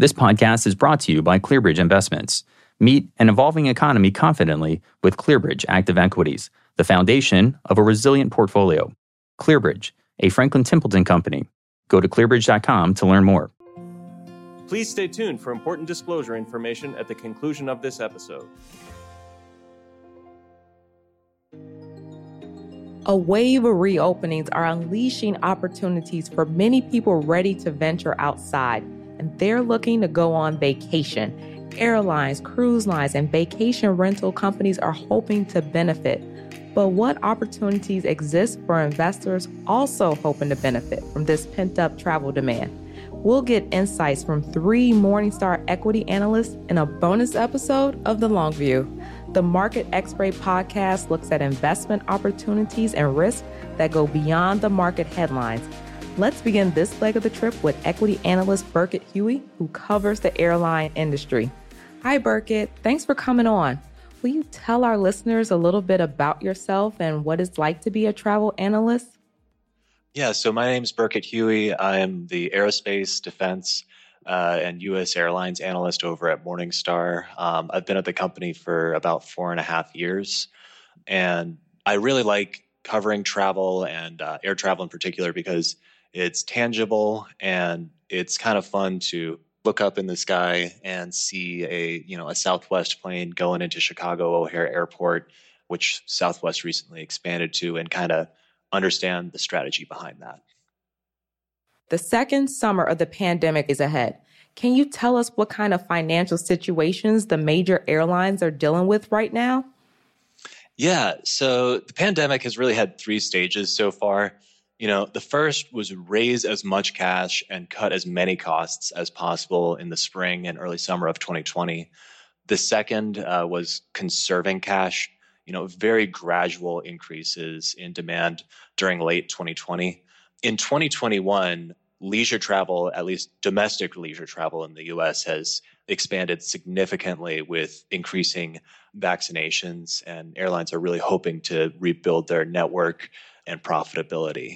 This podcast is brought to you by ClearBridge Investments. Meet an evolving economy confidently with ClearBridge Active Equities, the foundation of a resilient portfolio. ClearBridge, a Franklin Templeton company. Go to clearbridge.com to learn more. Please stay tuned for important disclosure information at the conclusion of this episode. A wave of reopenings are unleashing opportunities for many people ready to venture outside, and they're looking to go on vacation. Airlines, cruise lines, and vacation rental companies are hoping to benefit. But what opportunities exist for investors also hoping to benefit from this pent-up travel demand? We'll get insights from 3 Morningstar equity analysts in a bonus episode of The Long View. The Market X-Ray podcast looks at investment opportunities and risks that go beyond the market headlines. Let's begin this leg of the trip with equity analyst Burkett Huey, who covers the airline industry. Hi, Burkett. Thanks for coming on. Will you tell our listeners a little bit about yourself and what it's like to be a travel analyst? Yeah, so my name is Burkett Huey. I am the aerospace, defense, and U.S. airlines analyst over at Morningstar. I've been at the company for about 4.5 years, and I really like covering travel and air travel in particular because it's tangible and it's kind of fun to look up in the sky and see a Southwest plane going into Chicago O'Hare Airport, which Southwest recently expanded to, and kind of understand the strategy behind that. The second summer of the pandemic is ahead. Can you tell us what kind of financial situations the major airlines are dealing with right now? Yeah, so the pandemic has really had 3 stages so far. The first was raise as much cash and cut as many costs as possible in the spring and early summer of 2020. The second was conserving cash, very gradual increases in demand during late 2020. In 2021, leisure travel, at least domestic leisure travel in the US, has expanded significantly with increasing vaccinations, and airlines are really hoping to rebuild their network and profitability.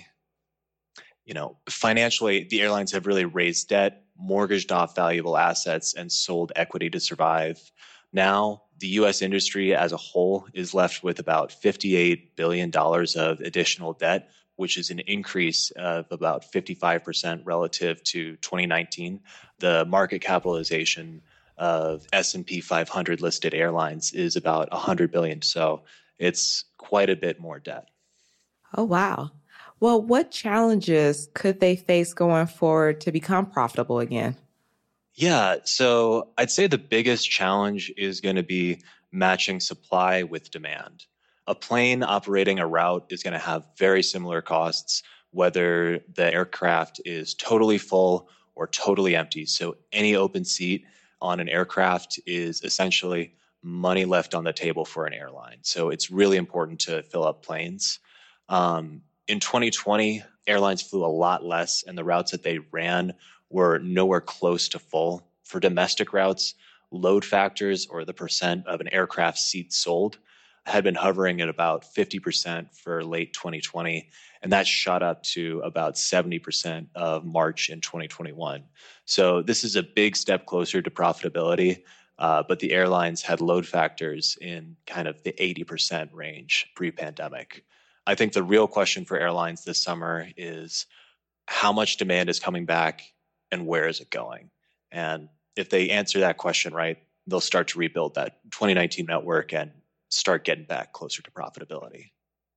Financially, the airlines have really raised debt, mortgaged off valuable assets, and sold equity to survive. Now, the U.S. industry as a whole is left with about $58 billion of additional debt, which is an increase of about 55% relative to 2019. The market capitalization of S&P 500 listed airlines is about $100 billion, so it's quite a bit more debt. Oh, wow. Well, what challenges could they face going forward to become profitable again? Yeah, so I'd say the biggest challenge is going to be matching supply with demand. A plane operating a route is going to have very similar costs, whether the aircraft is totally full or totally empty. So any open seat on an aircraft is essentially money left on the table for an airline. So it's really important to fill up planes. In 2020, airlines flew a lot less, and the routes that they ran were nowhere close to full. For domestic routes, load factors, or the percent of an aircraft seats sold, had been hovering at about 50% for late 2020, and that shot up to about 70% of March in 2021. So this is a big step closer to profitability, but the airlines had load factors in kind of the 80% range pre-pandemic. I think the real question for airlines this summer is how much demand is coming back and where is it going? And if they answer that question right, they'll start to rebuild that 2019 network and start getting back closer to profitability.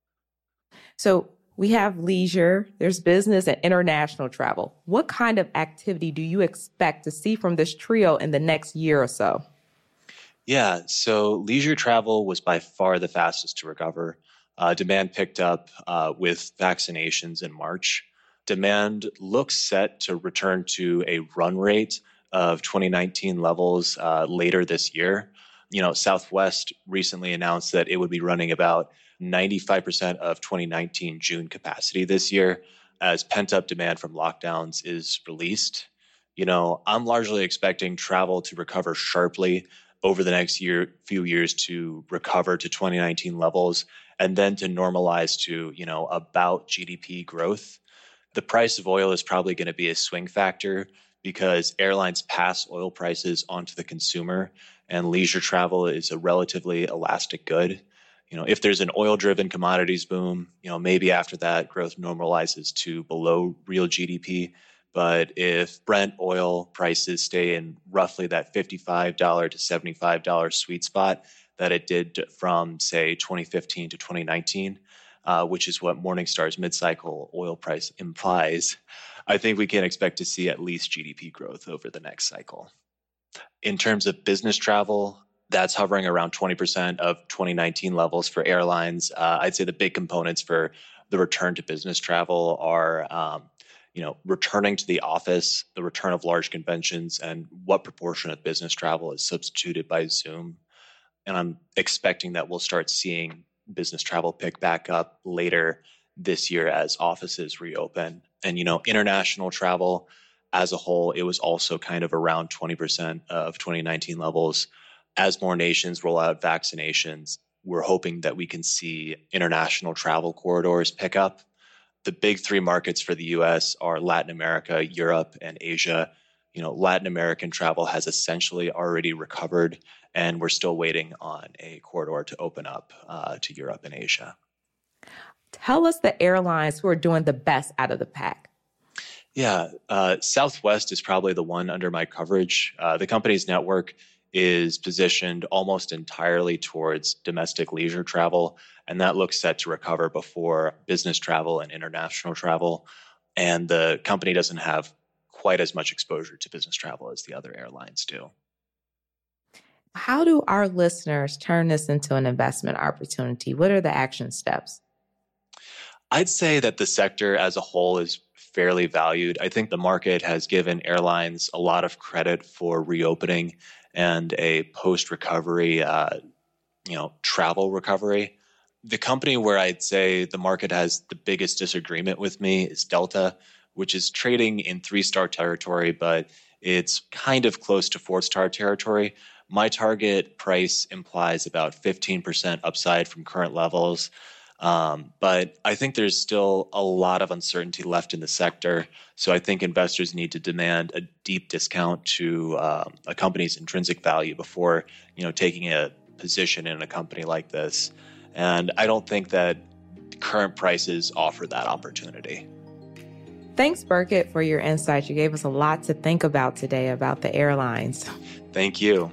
So we have leisure, there's business and international travel. What kind of activity do you expect to see from this trio in the next year or so? Yeah, so leisure travel was by far the fastest to recover. Demand picked up with vaccinations in March. Demand looks set to return to a run rate of 2019 levels later this year. Southwest recently announced that it would be running about 95% of 2019 June capacity this year as pent-up demand from lockdowns is released. I'm largely expecting travel to recover sharply over the next few years to recover to 2019 levels and then to normalize to, about GDP growth. The price of oil is probably going to be a swing factor because airlines pass oil prices onto the consumer, and leisure travel is a relatively elastic good. If there's an oil-driven commodities boom, maybe after that growth normalizes to below real GDP. But if Brent oil prices stay in roughly that $55 to $75 sweet spot that it did from, say, 2015 to 2019, which is what Morningstar's mid-cycle oil price implies, I think we can expect to see at least GDP growth over the next cycle. In terms of business travel, that's hovering around 20% of 2019 levels for airlines. I'd say the big components for the return to business travel are, returning to the office, the return of large conventions, and what proportion of business travel is substituted by Zoom. And I'm expecting that we'll start seeing business travel pick back up later this year as offices reopen. And, international travel as a whole, it was also kind of around 20% of 2019 levels. As more nations roll out vaccinations, we're hoping that we can see international travel corridors pick up. The big three markets for the US are Latin America, Europe, and Asia. Latin American travel has essentially already recovered, and we're still waiting on a corridor to open up to Europe and Asia. Tell us the airlines who are doing the best out of the pack. Yeah, Southwest is probably the one under my coverage. The company's network is positioned almost entirely towards domestic leisure travel, and that looks set to recover before business travel and international travel. And the company doesn't have quite as much exposure to business travel as the other airlines do. How do our listeners turn this into an investment opportunity? What are the action steps? I'd say that the sector as a whole is fairly valued. I think the market has given airlines a lot of credit for reopening and a post-recovery, travel recovery. The company where I'd say the market has the biggest disagreement with me is Delta, which is trading in 3-star territory, but it's kind of close to 4-star territory. My target price implies about 15% upside from current levels. But I think there's still a lot of uncertainty left in the sector. So I think investors need to demand a deep discount to a company's intrinsic value before, taking a position in a company like this. And I don't think that current prices offer that opportunity. Thanks, Birgit, for your insights. You gave us a lot to think about today about the airlines. Thank you.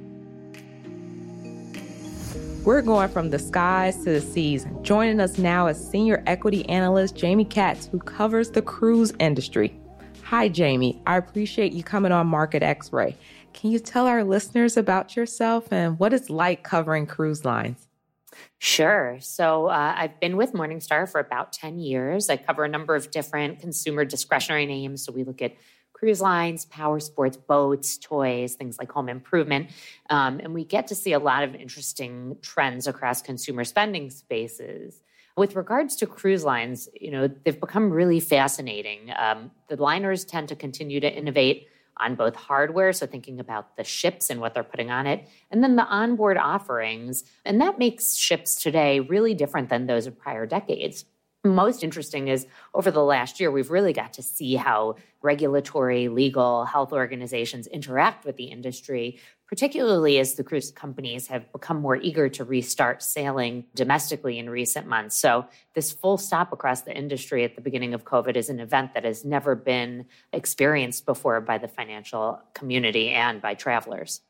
We're going from the skies to the seas. Joining us now is senior equity analyst Jamie Katz, who covers the cruise industry. Hi, Jamie. I appreciate you coming on Market X-Ray. Can you tell our listeners about yourself and what it's like covering cruise lines? Sure. So I've been with Morningstar for about 10 years. I cover a number of different consumer discretionary names. So we look at cruise lines, power sports, boats, toys, things like home improvement. And we get to see a lot of interesting trends across consumer spending spaces. With regards to cruise lines, they've become really fascinating. The liners tend to continue to innovate on both hardware, so thinking about the ships and what they're putting on it, and then the onboard offerings. And that makes ships today really different than those of prior decades. Most interesting is over the last year, we've really got to see how regulatory, legal, health organizations interact with the industry, particularly as the cruise companies have become more eager to restart sailing domestically in recent months. So this full stop across the industry at the beginning of COVID is an event that has never been experienced before by the financial community and by travelers.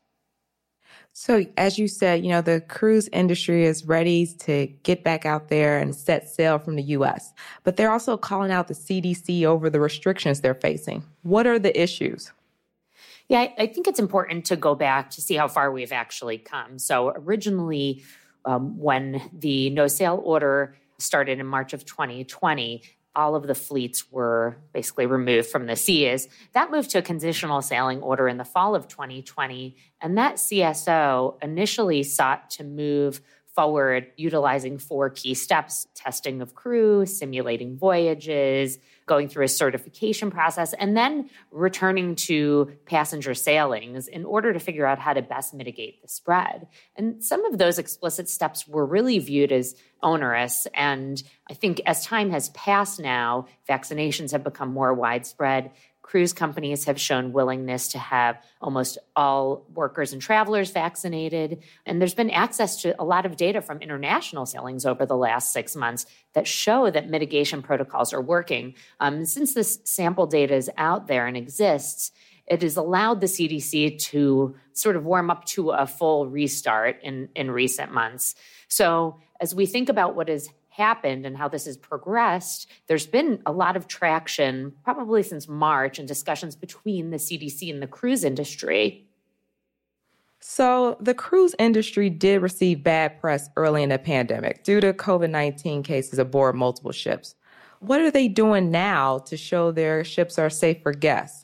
So as you said, the cruise industry is ready to get back out there and set sail from the U.S., but they're also calling out the CDC over the restrictions they're facing. What are the issues? Yeah, I think it's important to go back to see how far we've actually come. So originally, when the no sail order started in March of 2020, all of the fleets were basically removed from the seas. That moved to a conditional sailing order in the fall of 2020. And that CSO initially sought to move forward utilizing 4 key steps: testing of crew, simulating voyages, going through a certification process, and then returning to passenger sailings in order to figure out how to best mitigate the spread. And some of those explicit steps were really viewed as onerous. And I think as time has passed now, vaccinations have become more widespread. cruise companies have shown willingness to have almost all workers and travelers vaccinated. And there's been access to a lot of data from international sailings over the last 6 months that show that mitigation protocols are working. Since this sample data is out there and exists, it has allowed the CDC to sort of warm up to a full restart in recent months. So as we think about what has happened and how this has progressed, there's been a lot of traction, probably since March, in discussions between the CDC and the cruise industry. So the cruise industry did receive bad press early in the pandemic due to COVID-19 cases aboard multiple ships. What are they doing now to show their ships are safe for guests?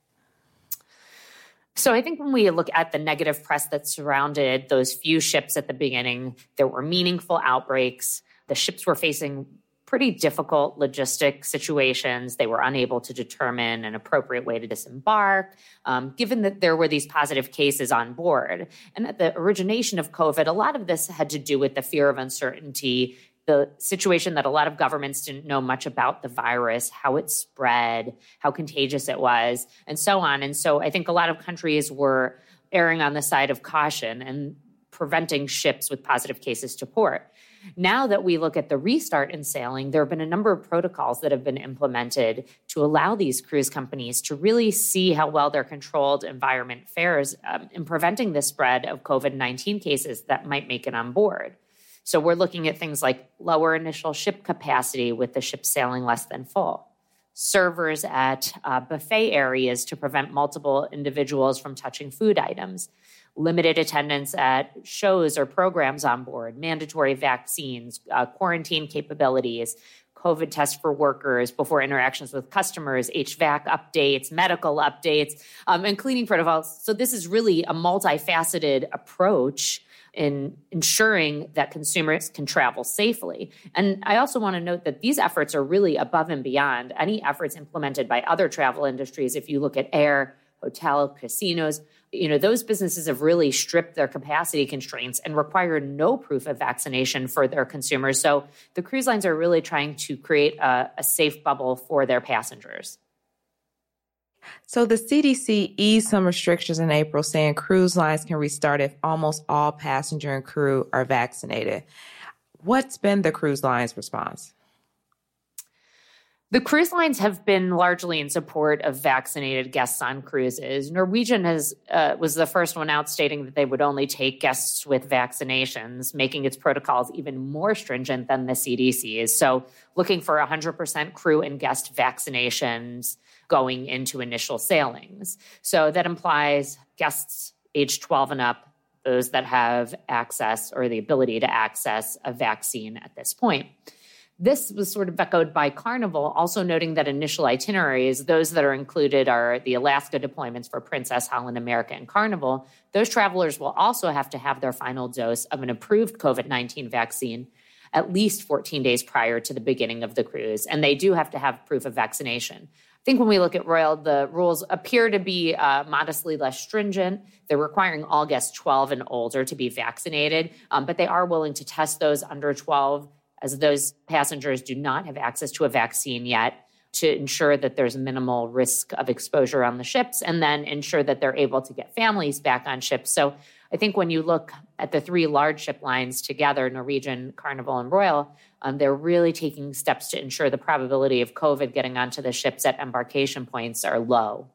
So I think when we look at the negative press that surrounded those few ships at the beginning, there were meaningful outbreaks. The ships were facing pretty difficult logistic situations. They were unable to determine an appropriate way to disembark, given that there were these positive cases on board. And at the origination of COVID, a lot of this had to do with the fear of uncertainty, the situation that a lot of governments didn't know much about the virus, how it spread, how contagious it was, and so on. And so I think a lot of countries were erring on the side of caution and preventing ships with positive cases to port. Now that we look at the restart in sailing, there have been a number of protocols that have been implemented to allow these cruise companies to really see how well their controlled environment fares in preventing the spread of COVID-19 cases that might make it on board. So we're looking at things like lower initial ship capacity with the ship sailing less than full, servers at buffet areas to prevent multiple individuals from touching food items, limited attendance at shows or programs on board, mandatory vaccines, quarantine capabilities, COVID tests for workers before interactions with customers, HVAC updates, medical updates, and cleaning protocols. So this is really a multifaceted approach in ensuring that consumers can travel safely. And I also want to note that these efforts are really above and beyond any efforts implemented by other travel industries. If you look at air, hotel, casinos, those businesses have really stripped their capacity constraints and require no proof of vaccination for their consumers. So the cruise lines are really trying to create a safe bubble for their passengers. So the CDC eased some restrictions in April, saying cruise lines can restart if almost all passenger and crew are vaccinated. What's been the cruise line's response? The cruise lines have been largely in support of vaccinated guests on cruises. Norwegian was the first one out stating that they would only take guests with vaccinations, making its protocols even more stringent than the CDC's. So looking for 100% crew and guest vaccinations going into initial sailings. So that implies guests aged 12 and up, those that have access or the ability to access a vaccine at this point. This was sort of echoed by Carnival, also noting that initial itineraries, those that are included are the Alaska deployments for Princess, Holland America, and Carnival. Those travelers will also have to have their final dose of an approved COVID-19 vaccine at least 14 days prior to the beginning of the cruise, and they do have to have proof of vaccination. I think when we look at Royal, the rules appear to be modestly less stringent. They're requiring all guests 12 and older to be vaccinated, but they are willing to test those under 12 as those passengers do not have access to a vaccine yet, to ensure that there's minimal risk of exposure on the ships, and then ensure that they're able to get families back on ships. So I think when you look at the three large ship lines together, Norwegian, Carnival, and Royal, they're really taking steps to ensure the probability of COVID getting onto the ships at embarkation points are low.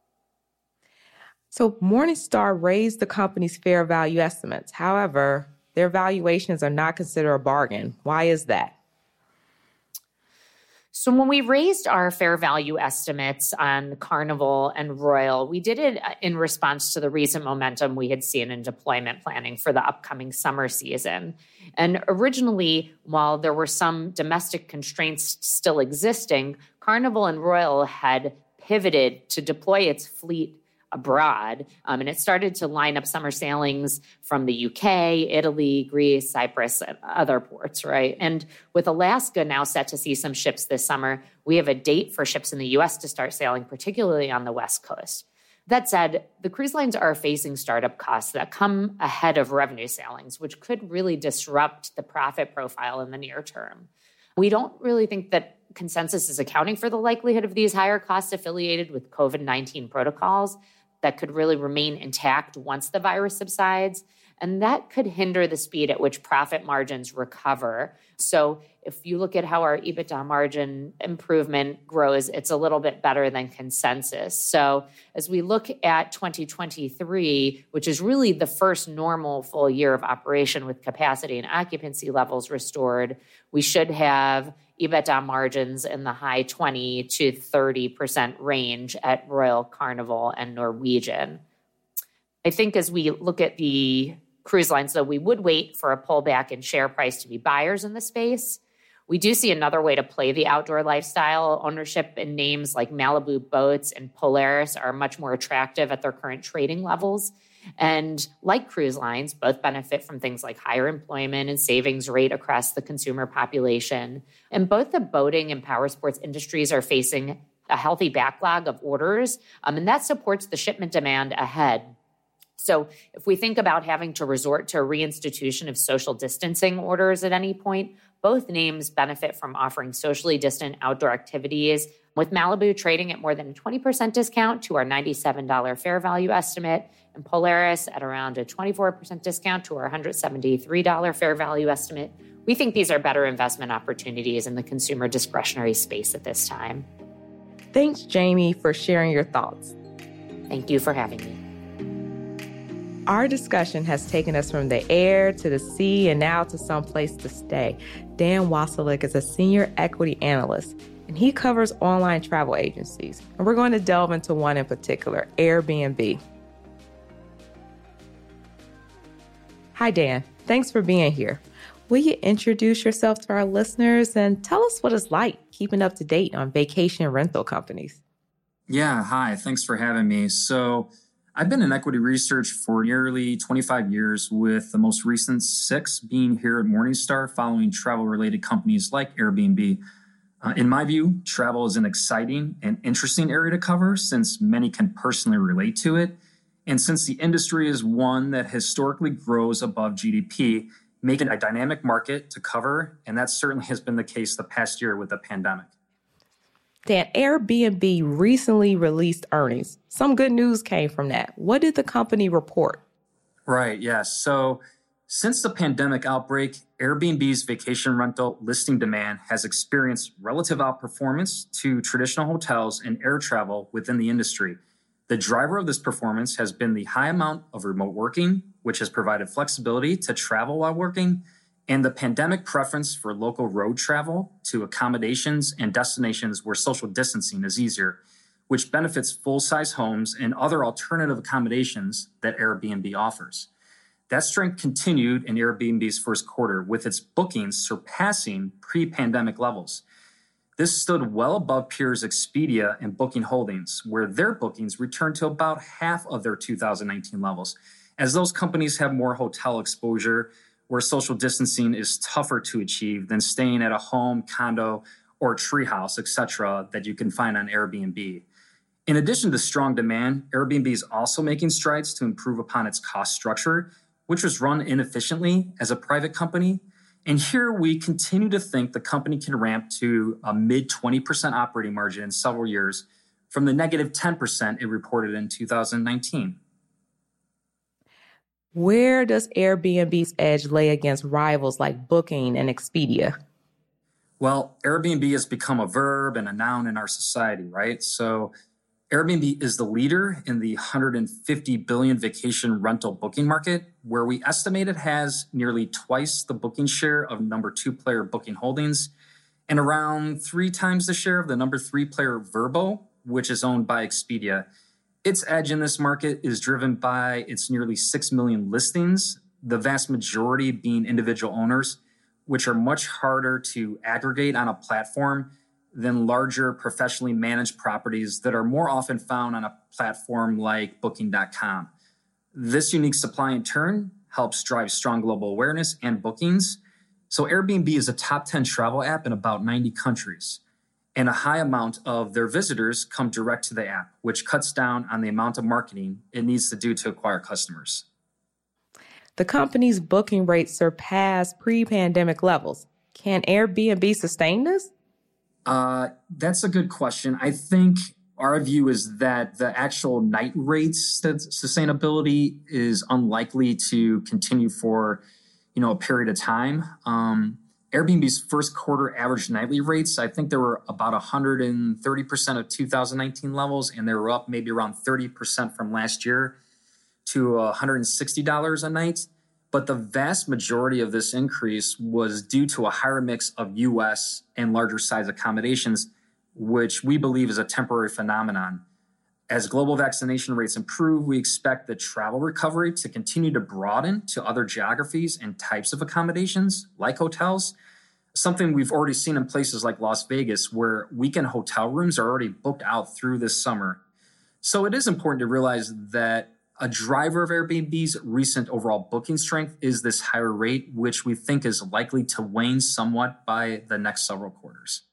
So Morningstar raised the company's fair value estimates. However, their valuations are not considered a bargain. Why is that? So when we raised our fair value estimates on Carnival and Royal, we did it in response to the recent momentum we had seen in deployment planning for the upcoming summer season. And originally, while there were some domestic constraints still existing, Carnival and Royal had pivoted to deploy its fleet abroad. And it started to line up summer sailings from the UK, Italy, Greece, Cyprus, and other ports, right? And with Alaska now set to see some ships this summer, we have a date for ships in the US to start sailing, particularly on the West Coast. That said, the cruise lines are facing startup costs that come ahead of revenue sailings, which could really disrupt the profit profile in the near term. We don't really think that consensus is accounting for the likelihood of these higher costs affiliated with COVID-19 protocols that could really remain intact once the virus subsides. And that could hinder the speed at which profit margins recover. So if you look at how our EBITDA margin improvement grows, it's a little bit better than consensus. So as we look at 2023, which is really the first normal full year of operation with capacity and occupancy levels restored, we should have EBITDA margins in the high 20 to 30% range at Royal, Carnival, and Norwegian. I think as we look at the cruise lines, though, we would wait for a pullback in share price to be buyers in the space. We do see another way to play the outdoor lifestyle. Ownership in names like Malibu Boats and Polaris are much more attractive at their current trading levels. And like cruise lines, both benefit from things like higher employment and savings rate across the consumer population. And both the boating and power sports industries are facing a healthy backlog of orders, and that supports the shipment demand ahead. So if we think about having to resort to a reinstitution of social distancing orders at any point, both names benefit from offering socially distant outdoor activities, with Malibu trading at more than a 20% discount to our $97 fair value estimate, and Polaris at around a 24% discount to our $173 fair value estimate. We think these are better investment opportunities in the consumer discretionary space at this time. Thanks, Jamie, for sharing your thoughts. Thank you for having me. Our discussion has taken us from the air to the sea and now to someplace to stay. Dan Wasilek is a senior equity analyst, and he covers online travel agencies. And we're going to delve into one in particular, Airbnb. Hi, Dan. Thanks for being here. Will you introduce yourself to our listeners and tell us what it's like keeping up to date on vacation rental companies? Yeah, hi. Thanks for having me. So I've been in equity research for nearly 25 years, with the most recent 6 being here at Morningstar, following travel-related companies like Airbnb. In my view, travel is an exciting and interesting area to cover, since many can personally relate to it, and since the industry is one that historically grows above GDP, making a dynamic market to cover, and that certainly has been the case the past year with the pandemic. Dan, Airbnb recently released earnings. Some good news came from that. What did the company report? Right, yes. So since the pandemic outbreak, Airbnb's vacation rental listing demand has experienced relative outperformance to traditional hotels and air travel within the industry. The driver of this performance has been the high amount of remote working, which has provided flexibility to travel while working, and the pandemic preference for local road travel to accommodations and destinations where social distancing is easier, which benefits full-size homes and other alternative accommodations that Airbnb offers. That strength continued in Airbnb's first quarter, with its bookings surpassing pre-pandemic levels. This stood well above peers Expedia and Booking Holdings, where their bookings returned to about half of their 2019 levels, as those companies have more hotel exposure, where social distancing is tougher to achieve than staying at a home, condo, or treehouse, etc., that you can find on Airbnb. In addition to strong demand, Airbnb is also making strides to improve upon its cost structure, which was run inefficiently as a private company. And here we continue to think the company can ramp to a mid-20% operating margin in several years from the negative 10% it reported in 2019. Where does Airbnb's edge lay against rivals like Booking and Expedia? Well, Airbnb has become a verb and a noun in our society, right? So Airbnb is the leader in the $150 billion vacation rental booking market, where we estimate it has nearly twice the booking share of number 2 player Booking Holdings and around 3 times the share of the number 3 player Vrbo, which is owned by Expedia. Its edge in this market is driven by its nearly 6 million listings, the vast majority being individual owners, which are much harder to aggregate on a platform than larger professionally managed properties that are more often found on a platform like Booking.com. This unique supply in turn helps drive strong global awareness and bookings. So Airbnb is a top 10 travel app in about 90 countries. And a high amount of their visitors come direct to the app, which cuts down on the amount of marketing it needs to do to acquire customers. The company's booking rates surpass pre-pandemic levels. Can Airbnb sustain this? That's a good question. I think our view is that the actual night rates sustainability is unlikely to continue for, a period of time. Airbnb's first quarter average nightly rates, I think they were about 130% of 2019 levels, and they were up maybe around 30% from last year to $160 a night. But the vast majority of this increase was due to a higher mix of U.S. and larger size accommodations, which we believe is a temporary phenomenon. As global vaccination rates improve, we expect the travel recovery to continue to broaden to other geographies and types of accommodations like hotels, something we've already seen in places like Las Vegas, where weekend hotel rooms are already booked out through this summer. So it is important to realize that a driver of Airbnb's recent overall booking strength is this higher rate, which we think is likely to wane somewhat by the next several quarters.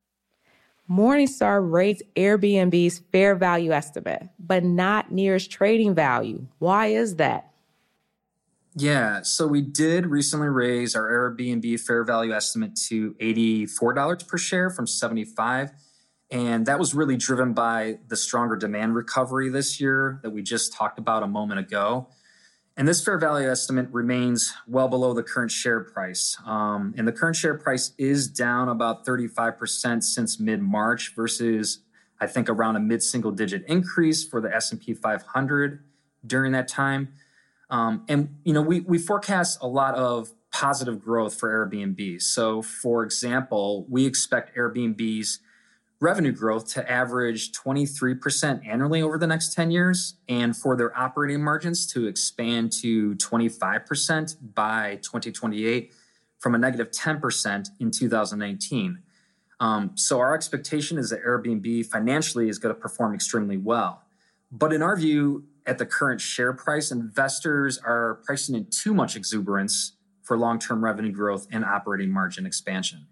Morningstar rates Airbnb's fair value estimate, but not near its trading value. Why is that? Yeah, so we did recently raise our Airbnb fair value estimate to $84 per share from $75. And that was really driven by the stronger demand recovery this year that we just talked about a moment ago. And this fair value estimate remains well below the current share price. And the current share price is down about 35% since mid-March versus, I think, around a mid-single digit increase for the S&P 500 during that time. We forecast a lot of positive growth for Airbnb. So, for example, we expect Airbnb's revenue growth to average 23% annually over the next 10 years, and for their operating margins to expand to 25% by 2028 from a negative 10% in 2019. So our expectation is that Airbnb financially is going to perform extremely well. But in our view, at the current share price, investors are pricing in too much exuberance for long-term revenue growth and operating margin expansion.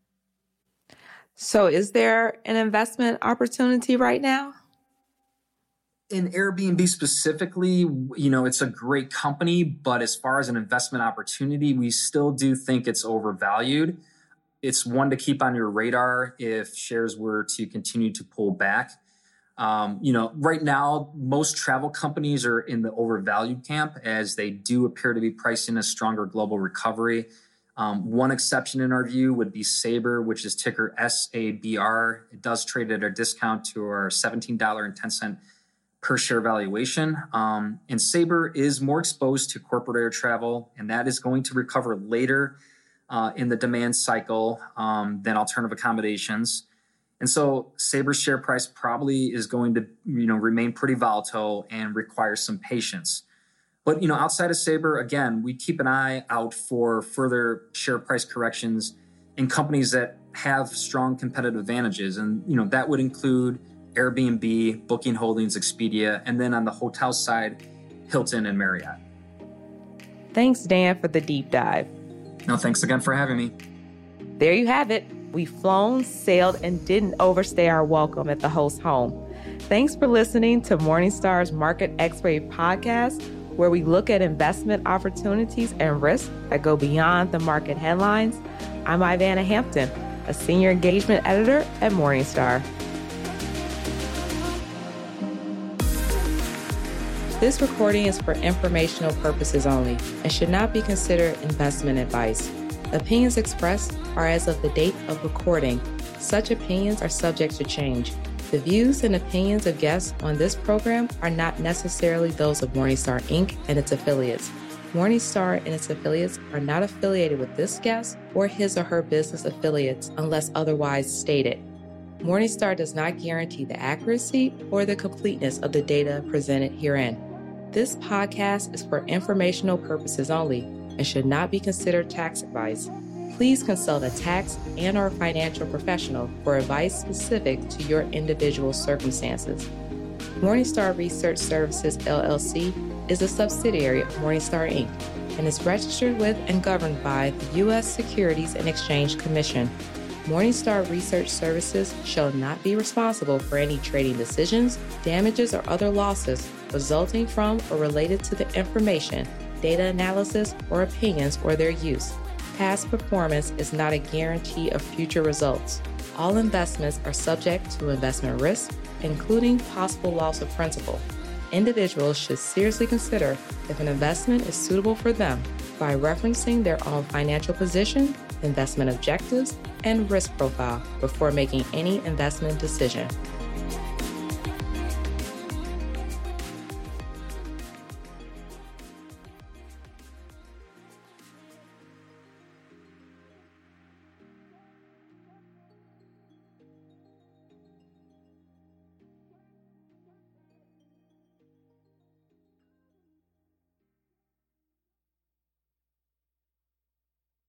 So is there an investment opportunity right now? In Airbnb specifically, it's a great company, but as far as an investment opportunity, we still do think it's overvalued. It's one to keep on your radar if shares were to continue to pull back. Right now, most travel companies are in the overvalued camp as they do appear to be pricing a stronger global recovery. One exception in our view would be Sabre, which is ticker SABR. It does trade at a discount to our $17.10 per share valuation. And Sabre is more exposed to corporate air travel, and that is going to recover later in the demand cycle than alternative accommodations. And so Sabre's share price probably is going to remain pretty volatile and require some patience. But, outside of Sabre, again, we keep an eye out for further share price corrections in companies that have strong competitive advantages. And, that would include Airbnb, Booking Holdings, Expedia, and then on the hotel side, Hilton and Marriott. Thanks, Dan, for the deep dive. No, thanks again for having me. There you have it. We've flown, sailed, and didn't overstay our welcome at the host home. Thanks for listening to Morningstar's Market X-Ray podcast, where we look at investment opportunities and risks that go beyond the market headlines. I'm Ivana Hampton, a senior engagement editor at Morningstar. This recording is for informational purposes only and should not be considered investment advice. Opinions expressed are as of the date of recording. Such opinions are subject to change. The views and opinions of guests on this program are not necessarily those of Morningstar Inc. and its affiliates. Morningstar and its affiliates are not affiliated with this guest or his or her business affiliates unless otherwise stated. Morningstar does not guarantee the accuracy or the completeness of the data presented herein. This podcast is for informational purposes only and should not be considered tax advice. Please consult a tax and/or financial professional for advice specific to your individual circumstances. Morningstar Research Services, LLC is a subsidiary of Morningstar, Inc. and is registered with and governed by the U.S. Securities and Exchange Commission. Morningstar Research Services shall not be responsible for any trading decisions, damages, or other losses resulting from or related to the information, data analysis, or opinions or their use. Past performance is not a guarantee of future results. All investments are subject to investment risk, including possible loss of principal. Individuals should seriously consider if an investment is suitable for them by referencing their own financial position, investment objectives, and risk profile before making any investment decision.